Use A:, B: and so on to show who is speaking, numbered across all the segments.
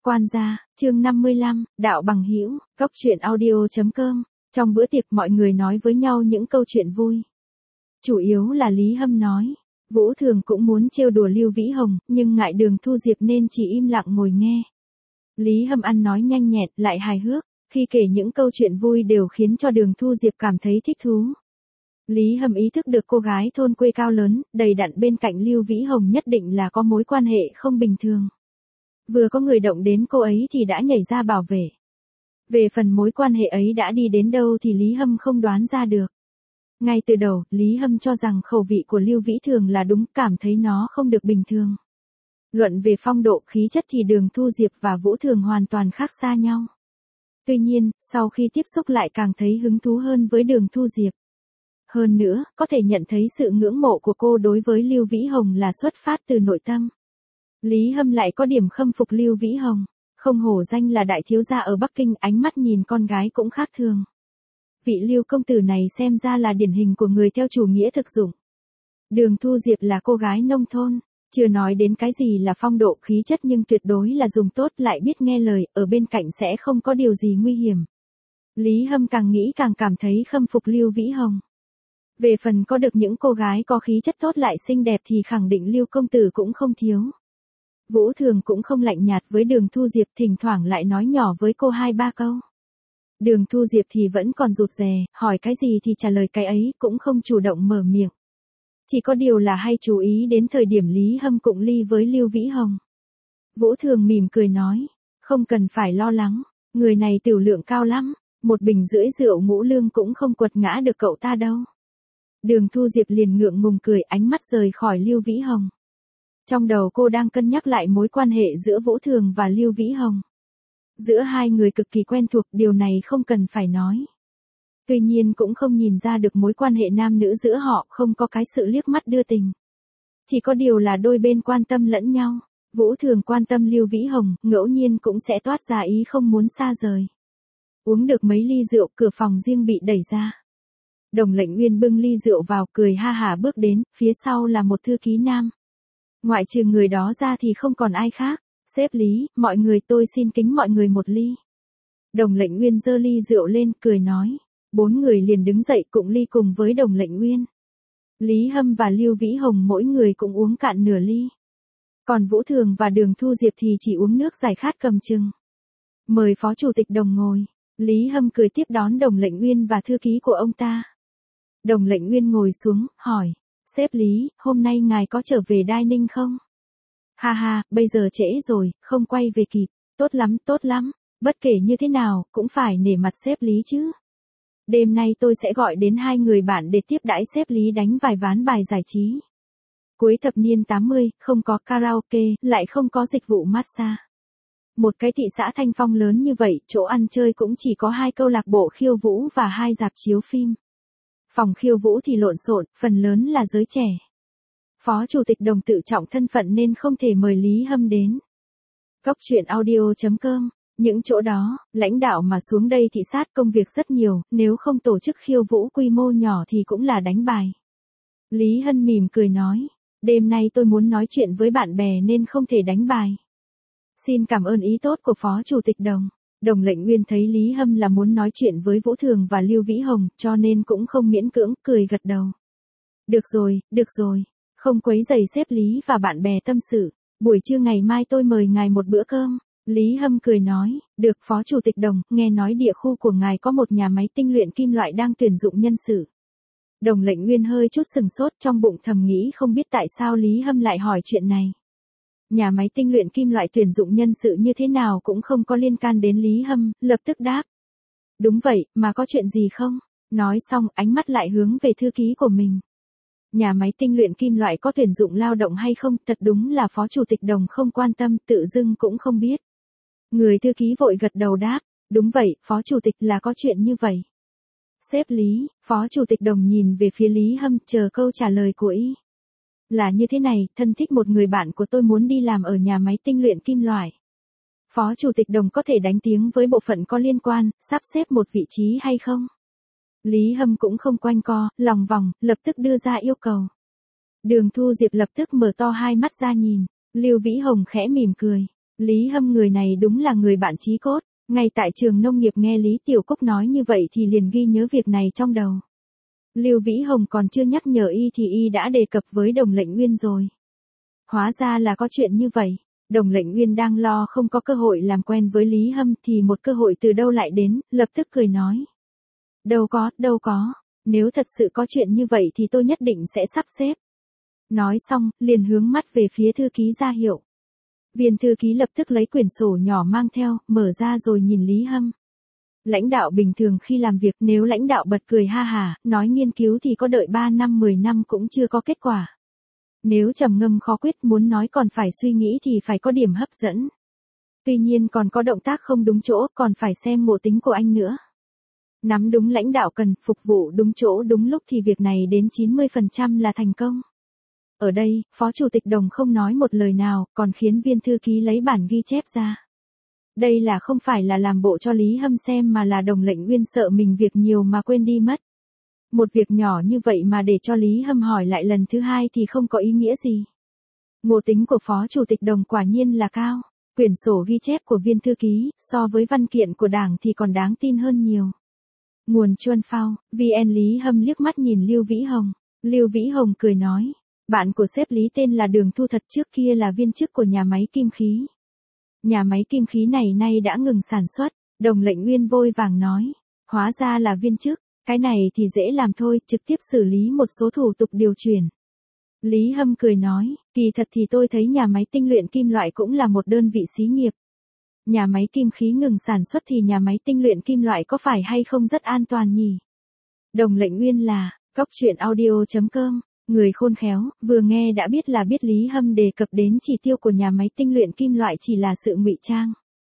A: Quan gia, chương 55, đạo bằng hữu, góc truyện audio.com. Trong bữa tiệc mọi người nói với nhau những câu chuyện vui. Chủ yếu là Lý Hâm nói. Vũ Thường cũng muốn trêu đùa Lưu Vĩ Hồng, nhưng ngại Đường Thu Diệp nên chỉ im lặng ngồi nghe. Lý Hâm ăn nói nhanh nhẹn, lại hài hước, khi kể những câu chuyện vui đều khiến cho Đường Thu Diệp cảm thấy thích thú. Lý Hâm ý thức được cô gái thôn quê cao lớn, đầy đặn bên cạnh Lưu Vĩ Hồng nhất định là có mối quan hệ không bình thường. Vừa có người động đến cô ấy thì đã nhảy ra bảo vệ. Về phần mối quan hệ ấy đã đi đến đâu thì Lý Hâm không đoán ra được. Ngay từ đầu, Lý Hâm cho rằng khẩu vị của Lưu Vĩ Thường là đúng, cảm thấy nó không được bình thường. Luận về phong độ khí chất thì Đường Thu Diệp và Vũ Thường hoàn toàn khác xa nhau. Tuy nhiên, sau khi tiếp xúc lại càng thấy hứng thú hơn với Đường Thu Diệp. Hơn nữa, có thể nhận thấy sự ngưỡng mộ của cô đối với Lưu Vĩ Hồng là xuất phát từ nội tâm. Lý Hâm lại có điểm khâm phục Lưu Vĩ Hồng. Không hổ danh là đại thiếu gia ở Bắc Kinh, ánh mắt nhìn con gái cũng khác thường. Vị Lưu công tử này xem ra là điển hình của người theo chủ nghĩa thực dụng. Đường Thu Diệp là cô gái nông thôn, chưa nói đến cái gì là phong độ khí chất nhưng tuyệt đối là dùng tốt, lại biết nghe lời, ở bên cạnh sẽ không có điều gì nguy hiểm. Lý Hâm càng nghĩ càng cảm thấy khâm phục Lưu Vĩ Hồng. Về phần có được những cô gái có khí chất tốt lại xinh đẹp thì khẳng định Lưu công tử cũng không thiếu. Vũ Thường cũng không lạnh nhạt với Đường Thu Diệp, thỉnh thoảng lại nói nhỏ với cô 2-3 câu. Đường Thu Diệp thì vẫn còn rụt rè, hỏi cái gì thì trả lời cái ấy, cũng không chủ động mở miệng. Chỉ có điều là hay chú ý đến thời điểm Lý Hâm cụng ly với Lưu Vĩ Hồng. Vũ Thường mỉm cười nói, không cần phải lo lắng, người này tiểu lượng cao lắm, 1,5 bình rượu ngũ lương cũng không quật ngã được cậu ta đâu. Đường Thu Diệp liền ngượng ngùng cười, ánh mắt rời khỏi Lưu Vĩ Hồng. Trong đầu cô đang cân nhắc lại mối quan hệ giữa Vũ Thường và Lưu Vĩ Hồng. Giữa hai người cực kỳ quen thuộc, điều này không cần phải nói. Tuy nhiên cũng không nhìn ra được mối quan hệ nam nữ giữa họ, không có cái sự liếc mắt đưa tình. Chỉ có điều là đôi bên quan tâm lẫn nhau. Vũ Thường quan tâm Lưu Vĩ Hồng, ngẫu nhiên cũng sẽ toát ra ý không muốn xa rời. Uống được mấy ly rượu, cửa phòng riêng bị đẩy ra. Đồng Lệnh Uyên bưng ly rượu vào, cười ha hả bước đến, phía sau là một thư ký nam. Ngoại trừ người đó ra thì không còn ai khác. Sếp Lý, mọi người, tôi xin kính mọi người một ly. Đồng Lệnh Uyên giơ ly rượu lên, cười nói. 4 người liền đứng dậy cụng ly cùng với Đồng Lệnh Uyên. Lý Hâm và Lưu Vĩ Hồng mỗi người cũng uống cạn nửa ly. Còn Vũ Thường và Đường Thu Diệp thì chỉ uống nước giải khát cầm chừng. Mời Phó Chủ tịch Đồng ngồi. Lý Hâm cười tiếp đón Đồng Lệnh Uyên và thư ký của ông ta. Đồng Lệnh Uyên ngồi xuống, hỏi. Sếp Lý, hôm nay ngài có trở về Đai Ninh không? Ha ha, bây giờ trễ rồi, không quay về kịp. Tốt lắm, tốt lắm. Bất kể như thế nào, cũng phải nể mặt sếp Lý chứ. Đêm nay tôi sẽ gọi đến 2 người bạn để tiếp đãi sếp Lý đánh vài ván bài giải trí. Cuối thập niên 80, không có karaoke, lại không có dịch vụ massage. Một cái thị xã Thanh Phong lớn như vậy, chỗ ăn chơi cũng chỉ có 2 câu lạc bộ khiêu vũ và 2 rạp chiếu phim. Phòng khiêu vũ thì lộn xộn, phần lớn là giới trẻ. Phó Chủ tịch Đồng tự trọng thân phận nên không thể mời Lý Hâm đến. Góc truyện audio.com. Những chỗ đó, lãnh đạo mà xuống đây thị sát công việc rất nhiều, nếu không tổ chức khiêu vũ quy mô nhỏ thì cũng là đánh bài. Lý Hân mỉm cười nói, đêm nay tôi muốn nói chuyện với bạn bè nên không thể đánh bài. Xin cảm ơn ý tốt của Phó Chủ tịch Đồng. Đồng Lệnh Uyên thấy Lý Hâm là muốn nói chuyện với Vũ Thường và Lưu Vĩ Hồng, cho nên cũng không miễn cưỡng, cười gật đầu. Được rồi, không quấy rầy sếp Lý và bạn bè tâm sự. Buổi trưa ngày mai tôi mời ngài một bữa cơm. Lý Hâm cười nói, được Phó Chủ tịch Đồng, nghe nói địa khu của ngài có một nhà máy tinh luyện kim loại đang tuyển dụng nhân sự. Đồng Lệnh Uyên hơi chút sừng sốt, trong bụng thầm nghĩ không biết tại sao Lý Hâm lại hỏi chuyện này. Nhà máy tinh luyện kim loại tuyển dụng nhân sự như thế nào cũng không có liên can đến Lý Hâm, lập tức đáp. Đúng vậy, mà có chuyện gì không? Nói xong, ánh mắt lại hướng về thư ký của mình. Nhà máy tinh luyện kim loại có tuyển dụng lao động hay không, thật đúng là Phó Chủ tịch Đồng không quan tâm, tự dưng cũng không biết. Người thư ký vội gật đầu đáp, đúng vậy, Phó Chủ tịch, là có chuyện như vậy. Sếp Lý, Phó Chủ tịch Đồng nhìn về phía Lý Hâm, chờ câu trả lời của y. Là như thế này, thân thích một người bạn của tôi muốn đi làm ở nhà máy tinh luyện kim loại. Phó Chủ tịch Đồng có thể đánh tiếng với bộ phận có liên quan, sắp xếp một vị trí hay không? Lý Hâm cũng không quanh co, lòng vòng, lập tức đưa ra yêu cầu. Đường Thu Diệp lập tức mở to hai mắt ra nhìn, Lưu Vĩ Hồng khẽ mỉm cười. Lý Hâm người này đúng là người bạn chí cốt, ngay tại trường nông nghiệp nghe Lý Tiểu Cúc nói như vậy thì liền ghi nhớ việc này trong đầu. Lưu Vĩ Hồng còn chưa nhắc nhở y thì y đã đề cập với Đồng Lệnh Uyên rồi. Hóa ra là có chuyện như vậy. Đồng Lệnh Uyên đang lo không có cơ hội làm quen với Lý Hâm thì một cơ hội từ đâu lại đến, lập tức cười nói. Đâu có, nếu thật sự có chuyện như vậy thì tôi nhất định sẽ sắp xếp. Nói xong, liền hướng mắt về phía thư ký ra hiệu. Viên thư ký lập tức lấy quyển sổ nhỏ mang theo, mở ra rồi nhìn Lý Hâm. Lãnh đạo bình thường khi làm việc nếu lãnh đạo bật cười ha hả, nói nghiên cứu thì có đợi 3 năm 10 năm cũng chưa có kết quả. Nếu trầm ngâm khó quyết muốn nói còn phải suy nghĩ thì phải có điểm hấp dẫn. Tuy nhiên còn có động tác không đúng chỗ còn phải xem ngộ tính của anh nữa. Nắm đúng lãnh đạo cần, phục vụ đúng chỗ đúng lúc thì việc này đến 90% là thành công. Ở đây, Phó Chủ tịch Đồng không nói một lời nào, còn khiến viên thư ký lấy bản ghi chép ra. Đây là không phải là làm bộ cho Lý Hâm xem mà là Đồng Lệnh Uyên sợ mình việc nhiều mà quên đi mất. Một việc nhỏ như vậy mà để cho Lý Hâm hỏi lại lần thứ hai thì không có ý nghĩa gì. Ngộ tính của Phó Chủ tịch Đồng quả nhiên là cao. Quyển sổ ghi chép của viên thư ký, so với văn kiện của đảng thì còn đáng tin hơn nhiều. Nguồn Chuân Phao, VN. Lý Hâm liếc mắt nhìn Lưu Vĩ Hồng. Lưu Vĩ Hồng cười nói. Bạn của sếp Lý tên là Đường Thu Thật, trước kia là viên chức của nhà máy kim khí. Nhà máy kim khí này nay đã ngừng sản xuất. Đồng Lệnh Uyên vội vàng nói. Hóa ra là viên chức, cái này thì dễ làm thôi, trực tiếp xử lý một số thủ tục điều chuyển. Lý Hâm cười nói, kỳ thật thì tôi thấy nhà máy tinh luyện kim loại cũng là một đơn vị xí nghiệp. Nhà máy kim khí ngừng sản xuất thì nhà máy tinh luyện kim loại có phải hay không rất an toàn nhỉ? Đồng Lệnh Uyên là, coctruyện.audio.com, người khôn khéo, vừa nghe đã biết là biết Lý Hâm đề cập đến chỉ tiêu của nhà máy tinh luyện kim loại chỉ là sự ngụy trang.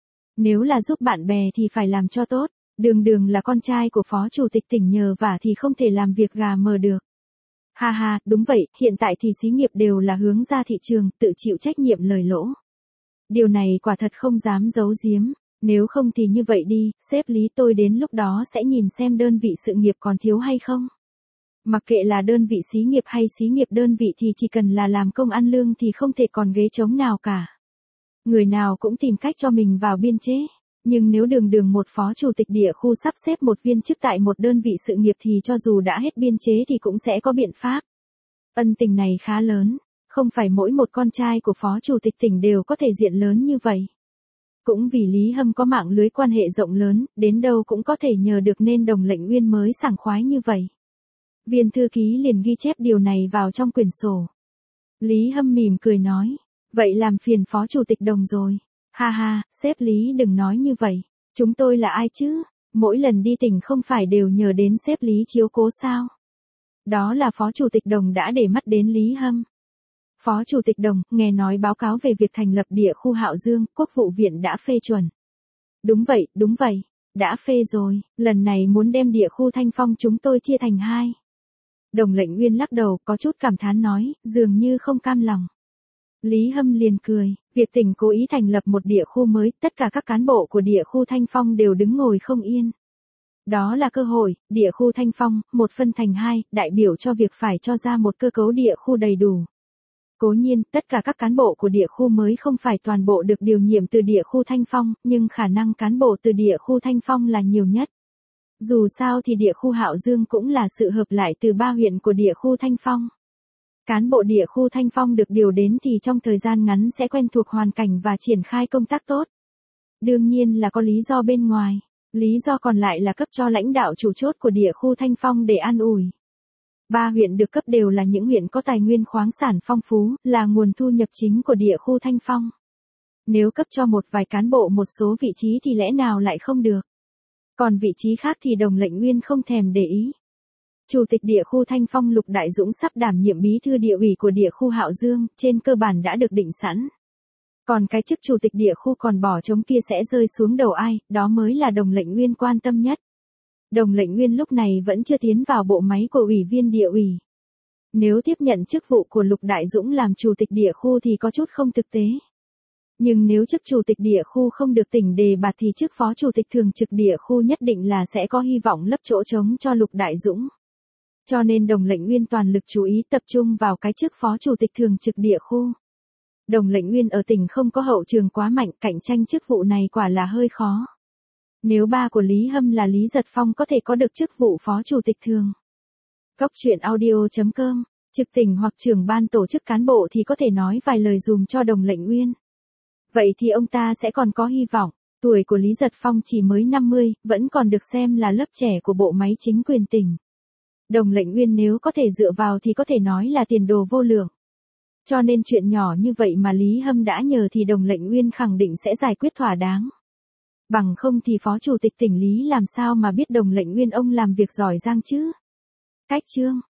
A: Nếu là giúp bạn bè thì phải làm cho tốt, Đường là con trai của Phó Chủ tịch tỉnh nhờ vả thì không thể làm việc gà mờ được. Ha ha, đúng vậy, hiện tại thì xí nghiệp đều là hướng ra thị trường, tự chịu trách nhiệm lời lỗ. Điều này quả thật không dám giấu giếm, nếu không thì như vậy đi, sếp Lý tôi đến lúc đó sẽ nhìn xem đơn vị sự nghiệp còn thiếu hay không. Mặc kệ là đơn vị xí nghiệp hay xí nghiệp đơn vị thì chỉ cần là làm công ăn lương thì không thể còn ghế trống nào cả. Người nào cũng tìm cách cho mình vào biên chế. Nhưng nếu Đường một phó chủ tịch địa khu sắp xếp một viên chức tại một đơn vị sự nghiệp thì cho dù đã hết biên chế thì cũng sẽ có biện pháp. Ân tình này khá lớn, không phải mỗi một con trai của phó chủ tịch tỉnh đều có thể diện lớn như vậy. Cũng vì Lý Hâm có mạng lưới quan hệ rộng lớn, đến đâu cũng có thể nhờ được nên Đồng Lệnh Uyên mới sảng khoái như vậy. Viên thư ký liền ghi chép điều này vào trong quyển sổ. Lý Hâm mỉm cười nói, vậy làm phiền phó chủ tịch Đồng rồi. Ha ha, sếp Lý đừng nói như vậy. Chúng tôi là ai chứ? Mỗi lần đi tỉnh không phải đều nhờ đến sếp Lý chiếu cố sao? Đó là Phó Chủ tịch Đồng đã để mắt đến Lý Hâm. Phó Chủ tịch Đồng, nghe nói báo cáo về việc thành lập địa khu Hạo Dương, Quốc vụ viện đã phê chuẩn. Đúng vậy, đã phê rồi, lần này muốn đem địa khu Thanh Phong chúng tôi chia thành 2. Đồng Lệnh Uyên lắc đầu, có chút cảm thán nói, dường như không cam lòng. Lý Hâm liền cười, việc tỉnh cố ý thành lập một địa khu mới, tất cả các cán bộ của địa khu Thanh Phong đều đứng ngồi không yên. Đó là cơ hội, địa khu Thanh Phong, một phân thành 2, đại biểu cho việc phải cho ra một cơ cấu địa khu đầy đủ. Cố nhiên, tất cả các cán bộ của địa khu mới không phải toàn bộ được điều nhiệm từ địa khu Thanh Phong, nhưng khả năng cán bộ từ địa khu Thanh Phong là nhiều nhất. Dù sao thì địa khu Hạo Dương cũng là sự hợp lại từ 3 huyện của địa khu Thanh Phong. Cán bộ địa khu Thanh Phong được điều đến thì trong thời gian ngắn sẽ quen thuộc hoàn cảnh và triển khai công tác tốt. Đương nhiên là có lý do bên ngoài, lý do còn lại là cấp cho lãnh đạo chủ chốt của địa khu Thanh Phong để an ủi. 3 huyện được cấp đều là những huyện có tài nguyên khoáng sản phong phú, là nguồn thu nhập chính của địa khu Thanh Phong. Nếu cấp cho một vài cán bộ một số vị trí thì lẽ nào lại không được. Còn vị trí khác thì Đồng Lệnh Uyên không thèm để ý. Chủ tịch địa khu Thanh Phong Lục Đại Dũng sắp đảm nhiệm bí thư địa ủy của địa khu Hạo Dương, trên cơ bản đã được định sẵn. Còn cái chức chủ tịch địa khu còn bỏ trống kia sẽ rơi xuống đầu ai, đó mới là Đồng Lệnh Uyên quan tâm nhất. Đồng Lệnh Uyên lúc này vẫn chưa tiến vào bộ máy của ủy viên địa ủy. Nếu tiếp nhận chức vụ của Lục Đại Dũng làm chủ tịch địa khu thì có chút không thực tế. Nhưng nếu chức chủ tịch địa khu không được tỉnh đề bạt thì chức phó chủ tịch thường trực địa khu nhất định là sẽ có hy vọng lấp chỗ trống cho Lục Đại Dũng. Cho nên Đồng Lệnh Uyên toàn lực chú ý tập trung vào cái chức phó chủ tịch thường trực địa khu. Đồng Lệnh Nguyên ở tỉnh không có hậu trường quá mạnh, cạnh tranh chức vụ này quả là hơi khó. Nếu ba của Lý Hâm là Lý Giật Phong có thể có được chức vụ phó chủ tịch thường. Cóc truyện audio.com, trực tỉnh hoặc trưởng ban tổ chức cán bộ thì có thể nói vài lời dùm cho Đồng Lệnh Nguyên. Vậy thì ông ta sẽ còn có hy vọng. Tuổi của Lý Giật Phong chỉ mới 50, vẫn còn được xem là lớp trẻ của bộ máy chính quyền tỉnh. Đồng Lệnh Nguyên nếu có thể dựa vào thì có thể nói là tiền đồ vô lượng. Cho nên chuyện nhỏ như vậy mà Lý Hâm đã nhờ thì Đồng Lệnh Nguyên khẳng định sẽ giải quyết thỏa đáng. Bằng không thì phó chủ tịch tỉnh Lý làm sao mà biết Đồng Lệnh Nguyên ông làm việc giỏi giang chứ. Cách chương